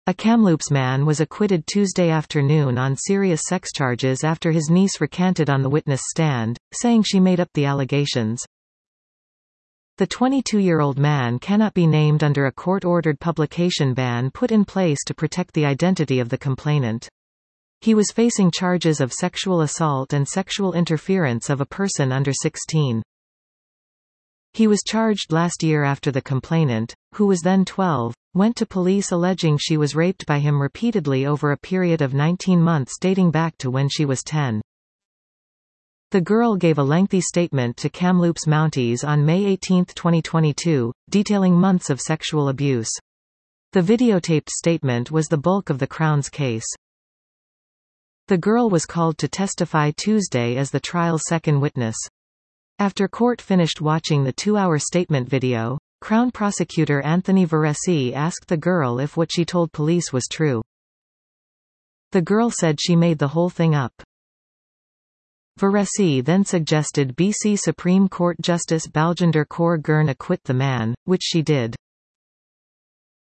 A Kamloops man was acquitted Tuesday afternoon on serious sex charges after his niece recanted on the witness stand, saying she made up the allegations. The 22-year-old man cannot be named under a court-ordered publication ban put in place to protect the identity of the complainant. He was facing charges of sexual assault and sexual interference of a person under 16. He was charged last year after the complainant, who was then 12, went to police alleging she was raped by him repeatedly over a period of 19 months dating back to when she was 10. The girl gave a lengthy statement to Kamloops Mounties on May 18, 2022, detailing months of sexual abuse. The videotaped statement was the bulk of the Crown's case. The girl was called to testify Tuesday as the trial's second witness. After court finished watching the 2-hour statement video, Crown prosecutor Anthony Veresi asked the girl if what she told police was true. The girl said she made the whole thing up. Veresi then suggested BC Supreme Court Justice Baljinder Kaur Gurn acquit the man, which she did.